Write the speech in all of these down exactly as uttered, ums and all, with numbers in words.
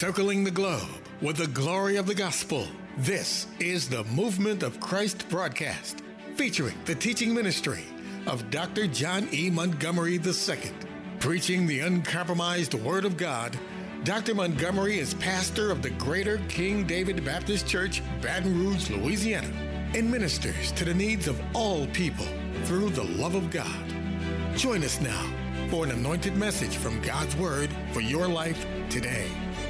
Circling the globe with the glory of the gospel. This is the Movement of Christ broadcast, featuring the teaching ministry of Doctor John E. Montgomery the Second. Preaching the uncompromised Word of God, Doctor Montgomery is pastor of the Greater King David Baptist Church, Baton Rouge, Louisiana, and ministers to the needs of all people through the love of God. Join us now for an anointed message from God's Word for your life today.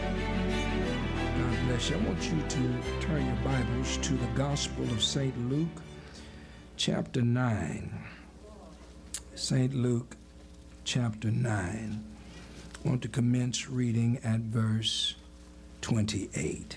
God bless you. I want you to turn your Bibles to the Gospel of Saint Luke, chapter nine. Saint Luke, chapter nine. I want to commence reading at verse twenty-eight.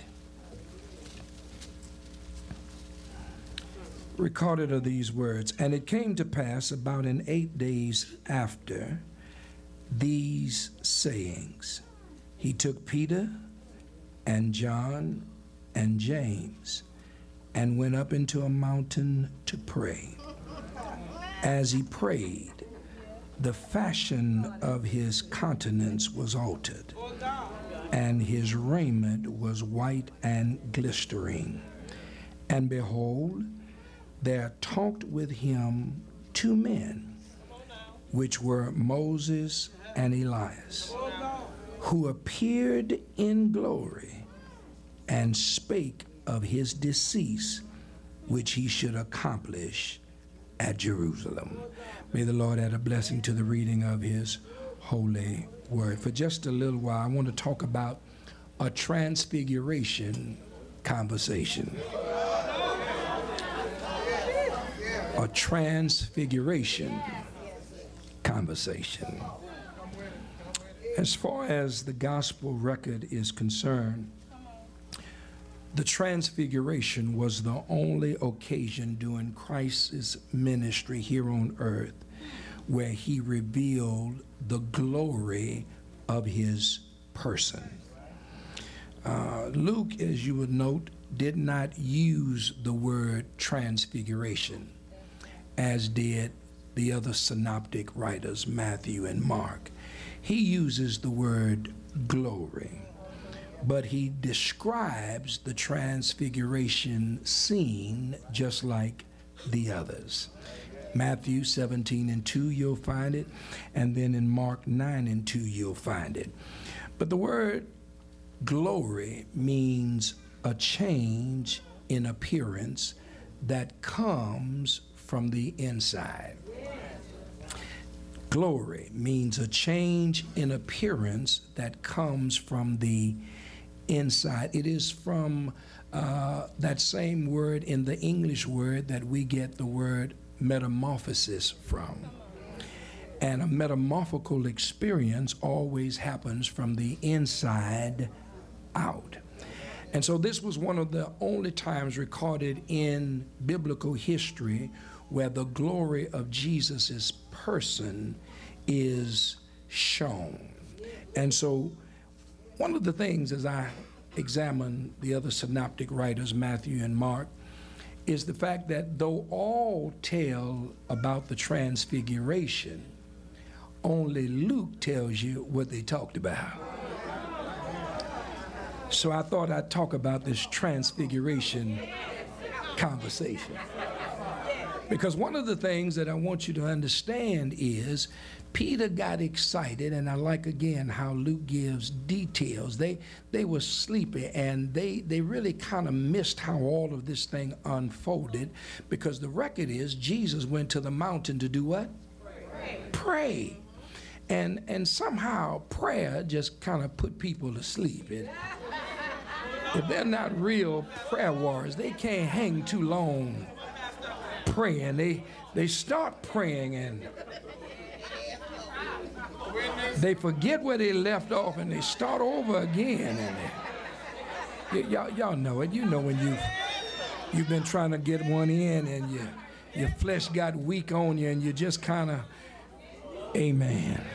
Recorded are these words, "And it came to pass about in eight days after these sayings, he took Peter and John and James and went up into a mountain to pray. As he prayed, the fashion of his countenance was altered, and his raiment was white and glistering. And behold, there talked with him two men, which were Moses and Elias, who appeared in glory and spake of his decease, which he should accomplish at Jerusalem." May the Lord add a blessing to the reading of his holy word. For just a little while, I want to talk about a transfiguration conversation. A transfiguration conversation. As far as the gospel record is concerned, the transfiguration was the only occasion during Christ's ministry here on earth where he revealed the glory of his person. Uh, Luke, as you would note, did not use the word transfiguration, as did the other synoptic writers, Matthew and Mark. He uses the word glory, but he describes the transfiguration scene just like the others. Matthew seventeen and two, you'll find it, and then in Mark nine and two, you'll find it. But the word glory means a change in appearance that comes from the inside. Glory means a change in appearance that comes from the inside. It is from uh, that same word in the English word that we get the word metamorphosis from. And a metamorphical experience always happens from the inside out. And so this was one of the only times recorded in biblical history where the glory of Jesus's person is shown. And so one of the things, as I examine the other synoptic writers, Matthew and Mark, is the fact that though all tell about the transfiguration, only Luke tells you what they talked about. So I thought I'd talk about this transfiguration conversation. Because one of the things that I want you to understand is Peter got excited, and I like again how Luke gives details. They they were sleepy, and they, they really kind of missed how all of this thing unfolded, because the record is Jesus went to the mountain to do what? Pray. Pray. And, and somehow prayer just kind of put people to sleep. It, if they're not real prayer warriors, they can't hang too long praying. They they start praying and they forget where they left off and they start over again. And they, y- y'all y'all know it. You know when you you've, you've been trying to get one in and you, your flesh got weak on you and you just kind of, amen.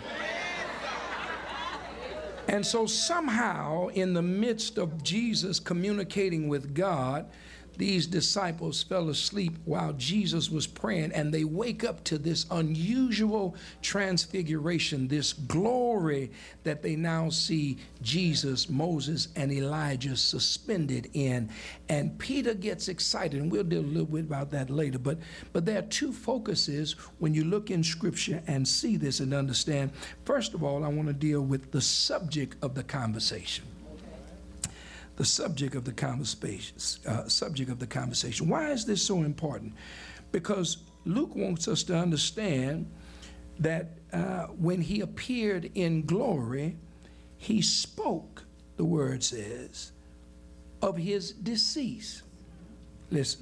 And so somehow in the midst of Jesus communicating with God, these disciples fell asleep while Jesus was praying, and they wake up to this unusual transfiguration, this glory that they now see Jesus, Moses, and Elijah suspended in. And Peter gets excited, and we'll deal a little bit about that later. But, but there are two focuses when you look in Scripture and see this and understand. First of all, I want to deal with the subject of the conversation. The subject of the conversation. Uh, subject of the conversation. Why is this so important? Because Luke wants us to understand that uh, when he appeared in glory, he spoke, the word says, of his decease. Listen.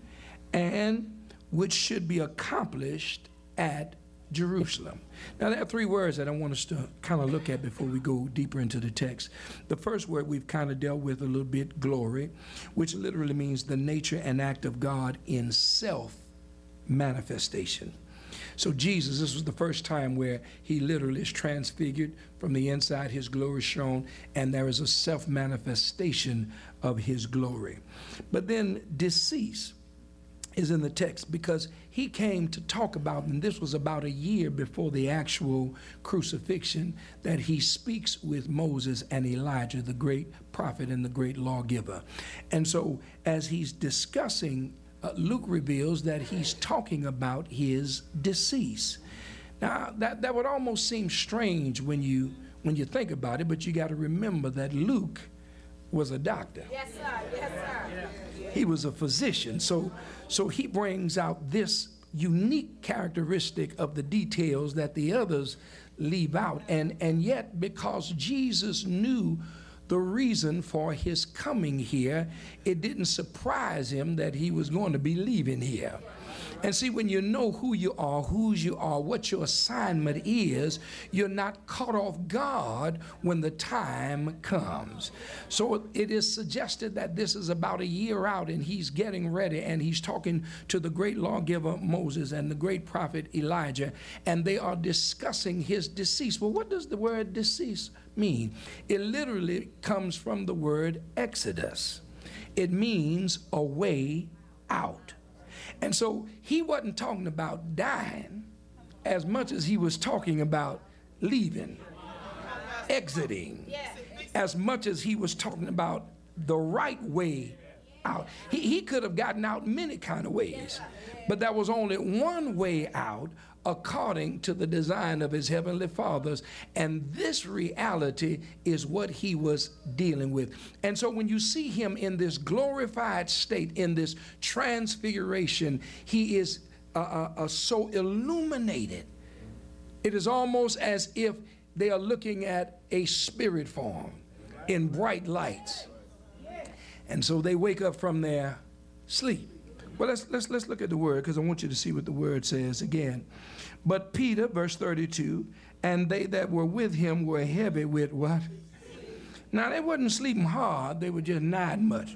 And which should be accomplished at Jerusalem. Now, there are three words that I want us to kind of look at before we go deeper into the text. The first word we've kind of dealt with a little bit, glory, which literally means the nature and act of God in self-manifestation. So Jesus, this was the first time where he literally is transfigured from the inside, his glory shone, and there is a self-manifestation of his glory. But then decease is in the text because he came to talk about, and this was about a year before the actual crucifixion, that he speaks with Moses and Elijah, the great prophet and the great lawgiver. And so as he's discussing, uh, Luke reveals that he's talking about his decease. Now, that, that would almost seem strange when you, when you think about it, but you got to remember that Luke was a doctor. Yes, sir. Yes, sir. He was a physician. So, so he brings out this unique characteristic of the details that the others leave out. And, and yet, because Jesus knew the reason for his coming here, it didn't surprise him that he was going to be leaving here. And see, when you know who you are, whose you are, what your assignment is, you're not caught off guard when the time comes. So it is suggested that this is about a year out, and he's getting ready, and he's talking to the great lawgiver Moses and the great prophet Elijah, and they are discussing his decease. Well, what does the word decease mean? It literally comes from the word Exodus. It means a way out. And so he wasn't talking about dying as much as he was talking about leaving, exiting, as much as he was talking about the right way out. He, he could have gotten out many kind of ways, but there was only one way out according to the design of his heavenly fathers, and this reality is what he was dealing with. And so when you see him in this glorified state, in this transfiguration, he is uh, uh, uh, so illuminated. It is almost as if they are looking at a spirit form in bright lights. And so they wake up from their sleep. Well, let's, let's, let's look at the word, because I want you to see what the word says again. But Peter, verse thirty-two, and they that were with him were heavy with what? Now, they wasn't sleeping hard. They were just not much.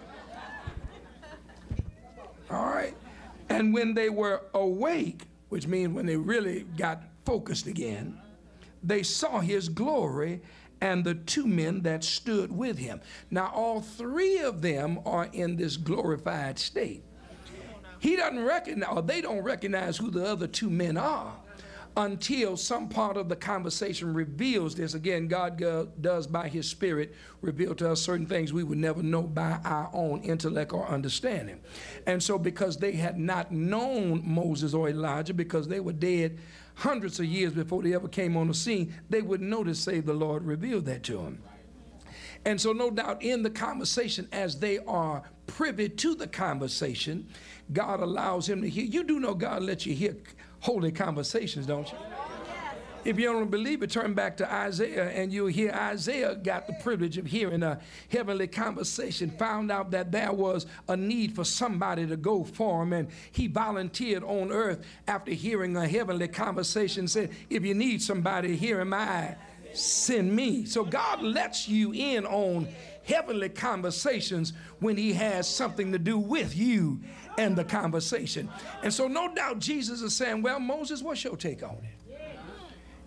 All right. And when they were awake, which means when they really got focused again, they saw his glory and the two men that stood with him. Now, all three of them are in this glorified state. He doesn't recognize, or they don't recognize who the other two men are until some part of the conversation reveals this. Again, God go, does by his Spirit reveal to us certain things we would never know by our own intellect or understanding. And so because they had not known Moses or Elijah, because they were dead hundreds of years before they ever came on the scene, they wouldn't know to say the Lord revealed that to them. And so no doubt in the conversation, as they are privy to the conversation, God allows him to hear. You do know God lets you hear holy conversations, don't you? If you don't believe it, turn back to Isaiah, and you'll hear Isaiah got the privilege of hearing a heavenly conversation, found out that there was a need for somebody to go for him, and he volunteered on earth after hearing a heavenly conversation, said, if you need somebody, here am I, send me. So God lets you in on heavenly conversations when he has something to do with you and the conversation. And so no doubt Jesus is saying, well, Moses, what's your take on it?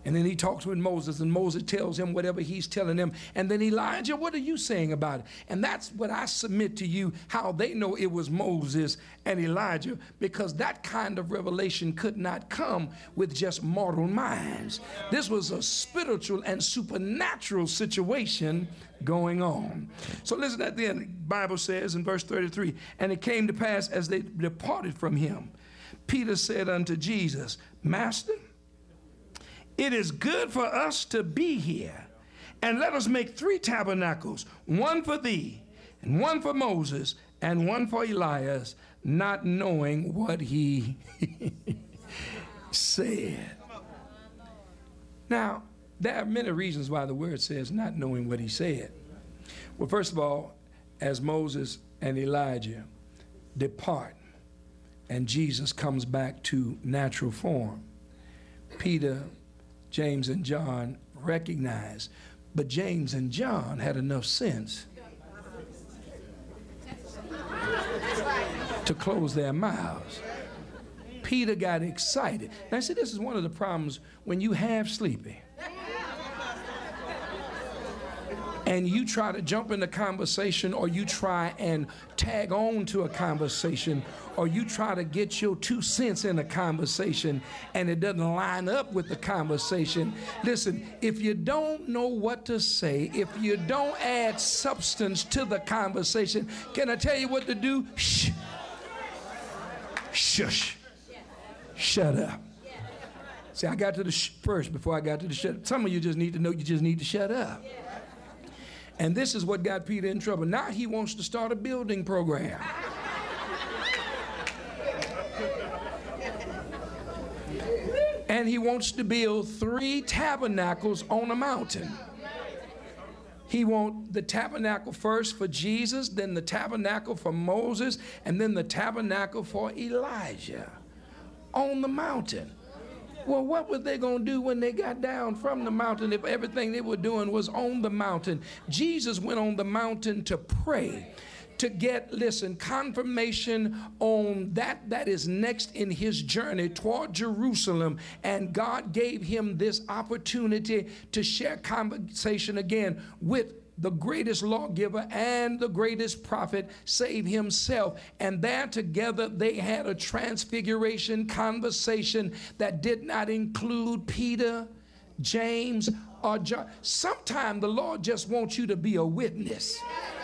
And then he talks with Moses, and Moses tells him whatever he's telling him. And then Elijah, what are you saying about it? And that's what I submit to you, how they know it was Moses and Elijah, because that kind of revelation could not come with just mortal minds. This was a spiritual and supernatural situation going on. So listen at the end. The Bible says in verse thirty-three, and it came to pass as they departed from him, Peter said unto Jesus, Master, it is good for us to be here, and let us make three tabernacles, one for thee, and one for Moses, and one for Elias, not knowing what he said. Now, there are many reasons why the word says not knowing what he said. Well, first of all, as Moses and Elijah depart, and Jesus comes back to natural form, Peter, James, and John recognize, but James and John had enough sense to close their mouths. Peter got excited. Now, see, this is one of the problems when you have sleepy and you try to jump in the conversation, or you try and tag on to a conversation, or you try to get your two cents in a conversation and it doesn't line up with the conversation. Listen, if you don't know what to say, if you don't add substance to the conversation, can I tell you what to do? Shh. Shush. Shut up. See, I got to the sh first before I got to the shut. Some of you just need to know you just need to shut up. And this is what got Peter in trouble. Now he wants to start a building program. And he wants to build three tabernacles on a mountain. He wants the tabernacle first for Jesus, then the tabernacle for Moses, and then the tabernacle for Elijah on the mountain. Well, what were they going to do when they got down from the mountain if everything they were doing was on the mountain? Jesus went on the mountain to pray, to get, listen, confirmation on that that is next in his journey toward Jerusalem. And God gave him this opportunity to share conversation again with the greatest lawgiver and the greatest prophet, save himself. And there together they had a transfiguration conversation that did not include Peter, James, or John. Sometimes the Lord just wants you to be a witness.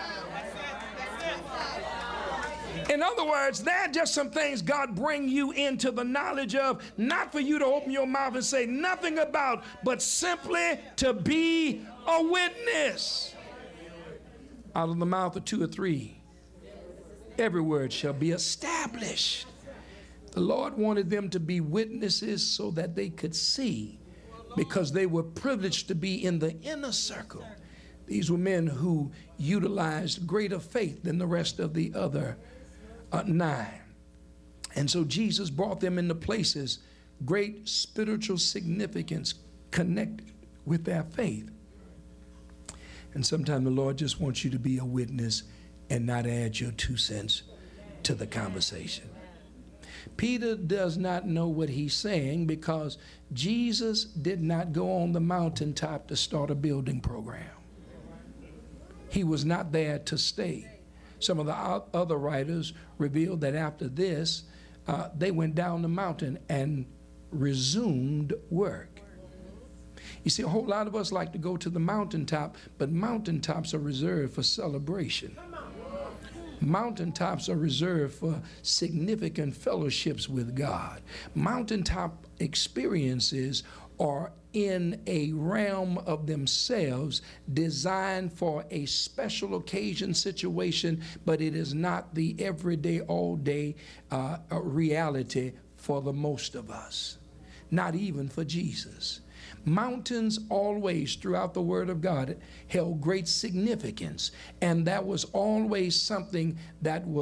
In other words, there are just some things God bring you into the knowledge of, not for you to open your mouth and say nothing about, but simply to be a witness. Out of the mouth of two or three, every word shall be established. The Lord wanted them to be witnesses so that they could see, because they were privileged to be in the inner circle. These were men who utilized greater faith than the rest of the other uh, nine. And so Jesus brought them into places, great spiritual significance connected with their faith. And sometimes the Lord just wants you to be a witness and not add your two cents to the conversation. Peter does not know what he's saying because Jesus did not go on the mountaintop to start a building program. He was not there to stay. Some of the other writers revealed that after this, uh, they went down the mountain and resumed work. You see, a whole lot of us like to go to the mountaintop, but mountaintops are reserved for celebration. Mountaintops are reserved for significant fellowships with God. Mountaintop experiences are in a realm of themselves designed for a special occasion situation, but it is not the everyday, all-day uh, reality for the most of us, not even for Jesus. Mountains always throughout the Word of God held great significance, and that was always something that was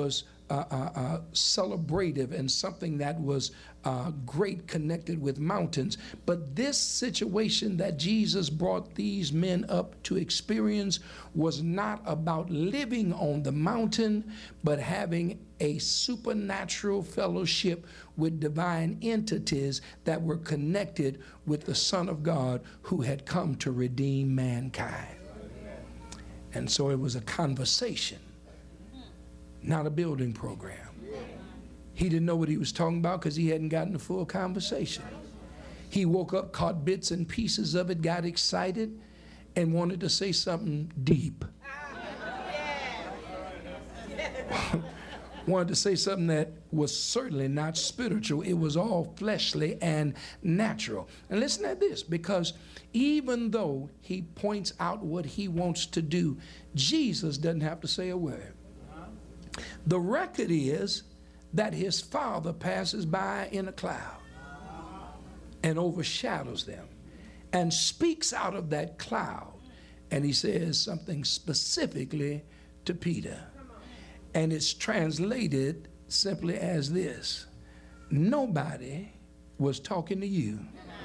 uh, uh, uh, celebrative and something that was uh, great, connected with mountains. But this situation that Jesus brought these men up to experience was not about living on the mountain, but having a supernatural fellowship with divine entities that were connected with the Son of God who had come to redeem mankind. And so it was a conversation, not a building program. He didn't know what he was talking about because he hadn't gotten the full conversation. He woke up, caught bits and pieces of it, got excited, and wanted to say something deep. Wanted to say something that was certainly not spiritual. It was all fleshly and natural. And listen to this, because even though he points out what he wants to do, Jesus doesn't have to say a word. The record is that his Father passes by in a cloud and overshadows them and speaks out of that cloud, and he says something specifically to Peter. And it's translated simply as this: nobody was talking to you.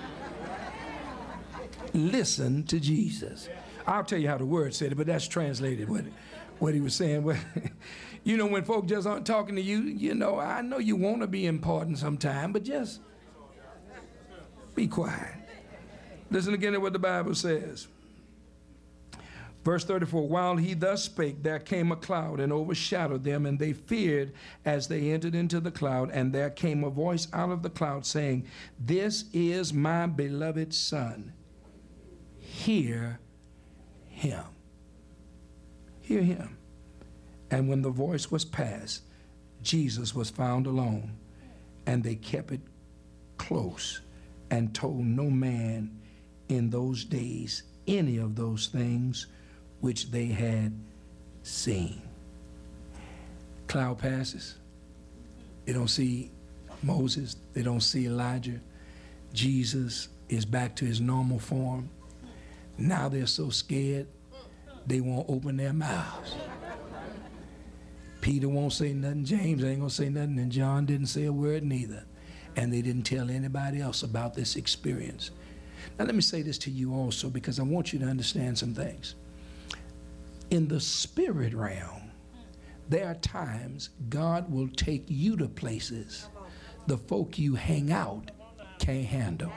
Listen to Jesus. I'll tell you how the word said it, but that's translated what, what he was saying. You know, when folk just aren't talking to you, you know, I know you want to be important sometime, but just be quiet. Listen again to what the Bible says. Verse thirty-four, while he thus spake, there came a cloud and overshadowed them, and they feared as they entered into the cloud. And there came a voice out of the cloud saying, this is my beloved Son. Hear him. Hear him. And when the voice was past, Jesus was found alone, and they kept it close and told no man in those days any of those things which they had seen. Cloud passes. They don't see Moses. They don't see Elijah. Jesus is back to his normal form. Now they're so scared, they won't open their mouths. Peter won't say nothing. James ain't gonna say nothing. And John didn't say a word neither. And they didn't tell anybody else about this experience. Now let me say this to you also, because I want you to understand some things. In the spirit realm, there are times God will take you to places the folk you hang out can't handle.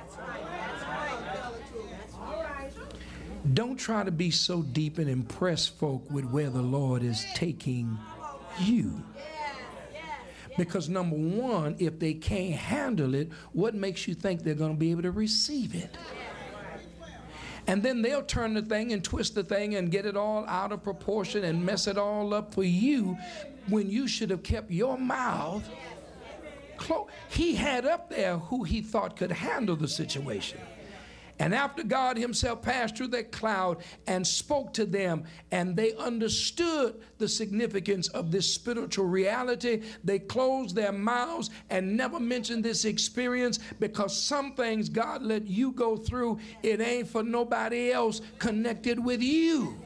Don't try to be so deep and impress folk with where the Lord is taking you. Because number one, if they can't handle it, what makes you think they're going to be able to receive it? And then they'll turn the thing and twist the thing and get it all out of proportion and mess it all up for you when you should have kept your mouth closed. He had up there who he thought could handle the situation. And after God himself passed through that cloud and spoke to them, and they understood the significance of this spiritual reality, they closed their mouths and never mentioned this experience, because some things God let you go through, it ain't for nobody else connected with you.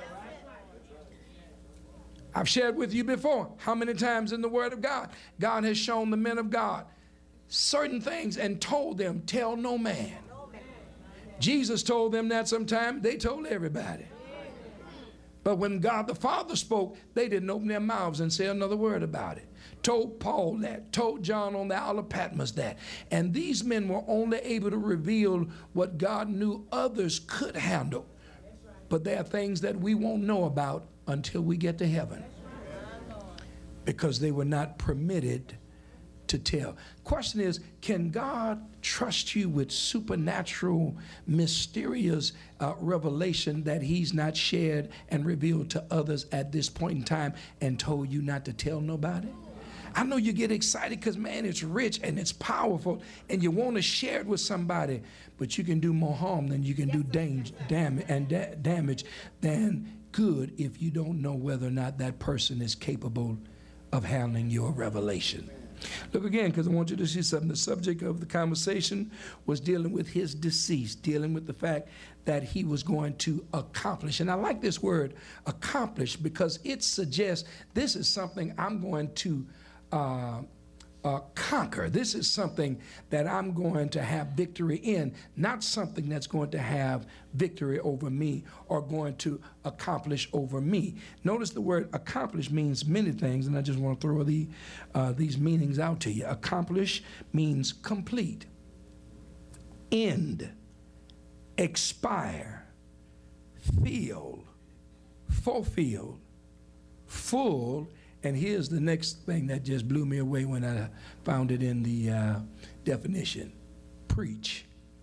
I've shared with you before how many times in the Word of God, God has shown the men of God certain things and told them, tell no man. Jesus told them that sometime. They told everybody. But when God the Father spoke, they didn't open their mouths and say another word about it. Told Paul that. Told John on the Isle of Patmos that. And these men were only able to reveal what God knew others could handle. But there are things that we won't know about until we get to heaven, because they were not permitted to tell. Question is, can God trust you with supernatural, mysterious uh, revelation that he's not shared and revealed to others at this point in time and told you not to tell nobody? I know you get excited because, man, it's rich and it's powerful and you want to share it with somebody, but you can do more harm than you can do danger, damage, and da- damage than good if you don't know whether or not that person is capable of handling your revelation. Look again, because I want you to see something. The subject of the conversation was dealing with his decease, dealing with the fact that he was going to accomplish. And I like this word, accomplish, because it suggests this is something I'm going to uh, uh, conquer. This is something that I'm going to have victory in, not something that's going to have victory over me or going to accomplish over me. Notice the word accomplish means many things, and I just want to throw the, uh, these meanings out to you. Accomplish means complete, end, expire, fill, fulfill, full, and here's the next thing that just blew me away when I found it in the uh, definition: preach.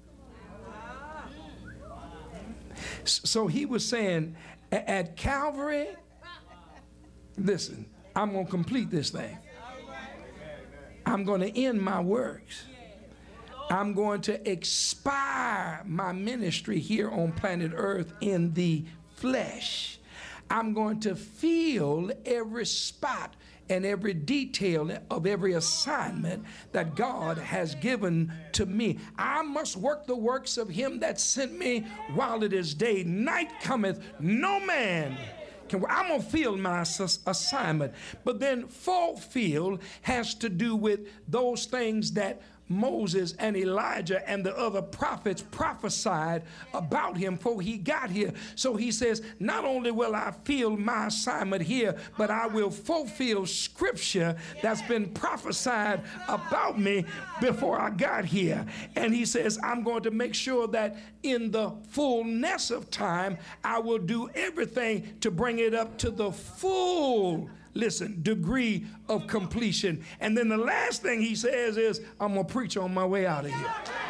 So he was saying at Calvary, listen, I'm going to complete this thing. I'm going to end my works. I'm going to expire my ministry here on planet Earth in the flesh. I'm going to fill every spot and every detail of every assignment that God has given to me. I must work the works of him that sent me while it is day. Night cometh, no man can work. I'm going to fill my assignment. But then fulfill has to do with those things that Moses and Elijah and the other prophets prophesied about him before he got here. So he says, not only will I fill my assignment here, but I will fulfill scripture that's been prophesied about me before I got here. And he says, I'm going to make sure that in the fullness of time, I will do everything to bring it up to the full, listen, degree of completion. And then the last thing he says is, I'm going to preach on my way out of here.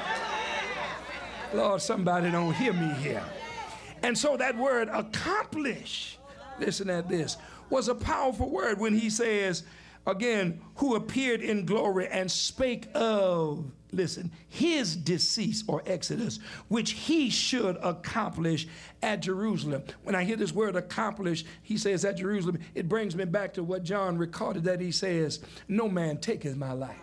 Lord, somebody don't hear me here. And so that word accomplish, listen at this, was a powerful word when he says, again, who appeared in glory and spake of, listen, his decease or exodus, which he should accomplish at Jerusalem. When I hear this word accomplish, he says at Jerusalem, it brings me back to what John recorded, that he says, no man taketh my life,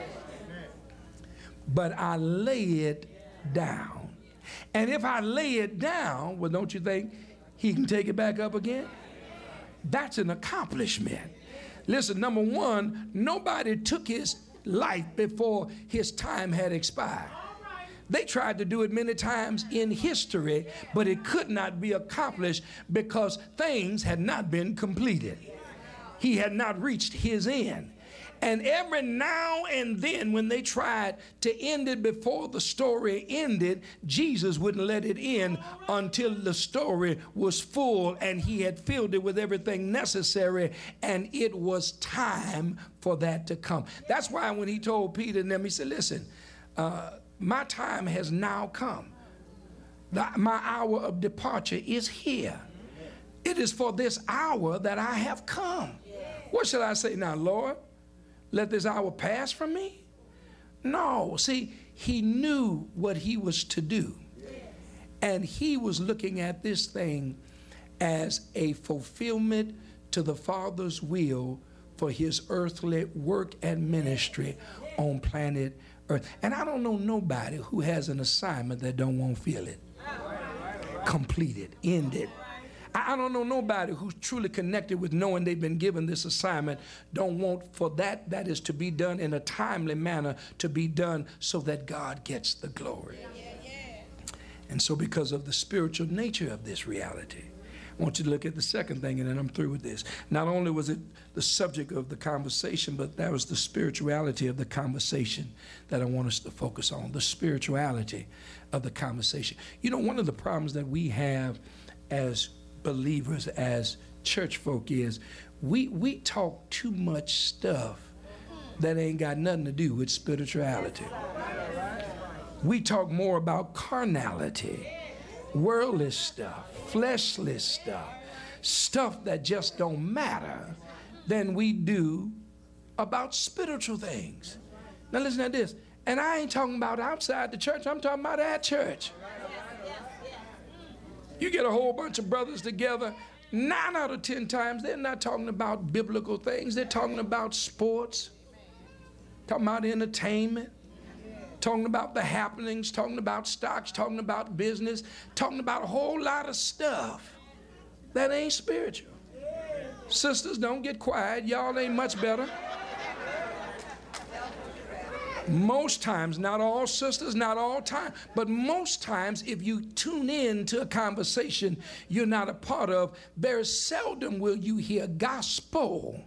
but I lay it down. And if I lay it down, well, don't you think he can take it back up again? That's an accomplishment. Listen, number one, nobody took his life before his time had expired. They tried to do it many times in history, but it could not be accomplished because things had not been completed. He had not reached his end. And every now and then when they tried to end it before the story ended, Jesus wouldn't let it end until the story was full and he had filled it with everything necessary, and it was time for that to come. That's why when he told Peter and them, he said, listen, uh, my time has now come. The, my hour of departure is here. It is for this hour that I have come. What should I say now, Lord? Let this hour pass from me? No. See, he knew what he was to do. And he was looking at this thing as a fulfillment to the Father's will for his earthly work and ministry on planet Earth. And I don't know nobody who has an assignment that don't want to feel it completed, ended. I don't know nobody who's truly connected with knowing they've been given this assignment, don't want for that that is to be done in a timely manner, to be done so that God gets the glory. And so because of the spiritual nature of this reality, I want you to look at the second thing, and then I'm through with this. Not only was it the subject of the conversation, but that was the spirituality of the conversation that I want us to focus on, the spirituality of the conversation. You know, one of the problems that we have as believers, as church folk, is we we talk too much stuff that ain't got nothing to do with spirituality. We talk more about carnality, worldly stuff, fleshly stuff, stuff that just don't matter, than we do about spiritual things. Now listen to this, and I ain't talking about outside the church, I'm talking about at church. You get a whole bunch of brothers together, nine out of ten times, they're not talking about biblical things. They're talking about sports. talking about entertainment, talking about the happenings, talking about stocks, talking about business, talking about a whole lot of stuff that ain't spiritual. Sisters, don't get quiet. Y'all ain't much better. Most times, not all sisters, not all time, but most times if you tune in to a conversation you're not a part of, very seldom will you hear gospel.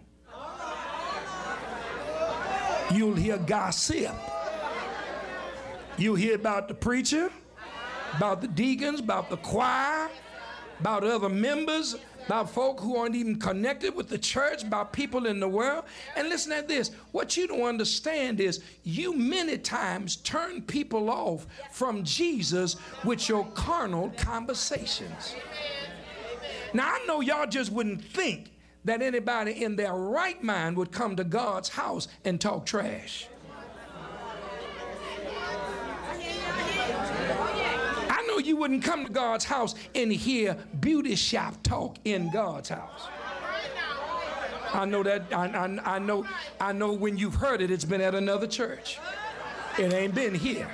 You'll hear gossip. You'll hear about the preacher, about the deacons, about the choir, about other members, about folk who aren't even connected with the church, about people in the world. And listen at this. What you don't understand is you many times turn people off from Jesus with your carnal conversations. Now, I know y'all just wouldn't think that anybody in their right mind would come to God's house and talk trash. You wouldn't come to God's house and hear beauty shop talk in God's house. I know that. I, I, I know. I know when you've heard it, it's been at another church. It ain't been here.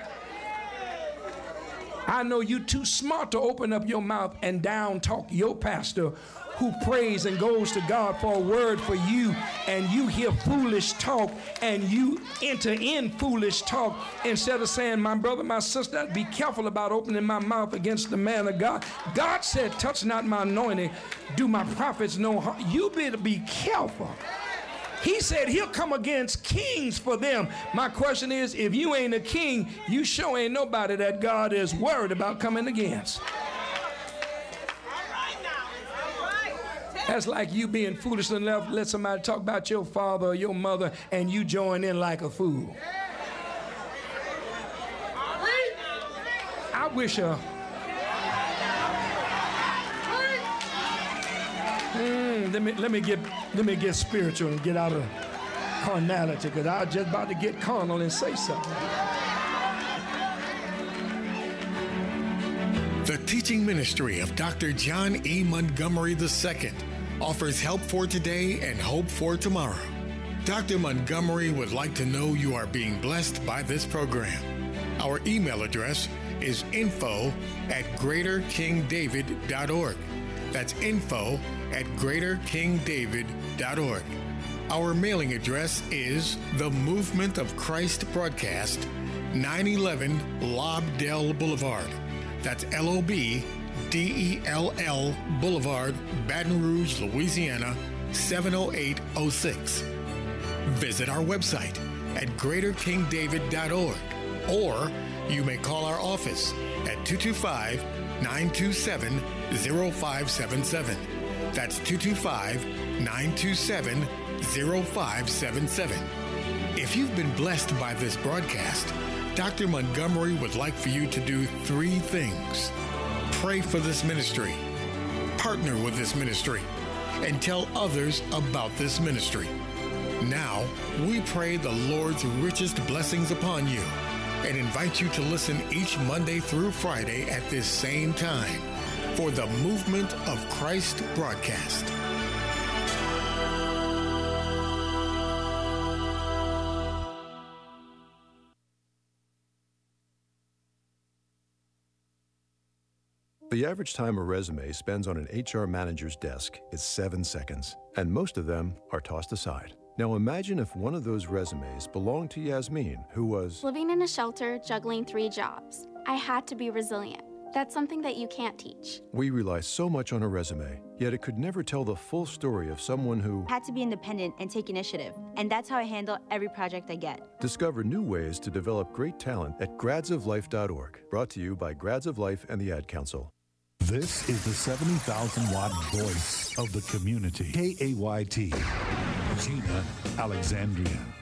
I know you too smart to open up your mouth and down talk your pastor who prays and goes to God for a word for you, and you hear foolish talk and you enter in foolish talk instead of saying, my brother, my sister, be careful about opening my mouth against the man of God. God said, touch not my anointing, do my prophets no harm. You better be careful. He said he'll come against kings for them. My question is, if you ain't a king, you sure ain't nobody that God is worried about coming against. That's like you being foolish enough to let somebody talk about your father or your mother and you join in like a fool. I wish uh, mm, let me let me get let me get spiritual and get out of carnality, because I was just about to get carnal and say something. The teaching ministry of Doctor John E. Montgomery the Second offers help for today and hope for tomorrow. Doctor Montgomery would like to know you are being blessed by this program. Our email address is info at greater king david dot org. That's info at greater king david dot org. Our mailing address is The Movement of Christ Broadcast, nine eleven Lobdell Boulevard. That's L O B D E L L Boulevard, Baton Rouge, Louisiana, seven oh eight oh six. Visit our website at greater king david dot org, or you may call our office at two two five, nine two seven, oh five seven seven. That's two two five, nine two seven, oh five seven seven. If you've been blessed by this broadcast, Doctor Montgomery would like for you to do three things. Pray for this ministry, partner with this ministry, and tell others about this ministry. Now, we pray the Lord's richest blessings upon you and invite you to listen each Monday through Friday at this same time for the Movement of Christ broadcast. The average time a resume spends on an H R manager's desk is seven seconds, and most of them are tossed aside. Now imagine if one of those resumes belonged to Yasmin, who was living in a shelter, juggling three jobs. I had to be resilient. That's something that you can't teach. We rely so much on a resume, yet it could never tell the full story of someone who had to be independent and take initiative. And that's how I handle every project I get. Discover new ways to develop great talent at grads of life dot org. Brought to you by Grads of Life and the Ad Council. This is the seventy thousand watt voice of the community. K A Y T, Gina Alexandria.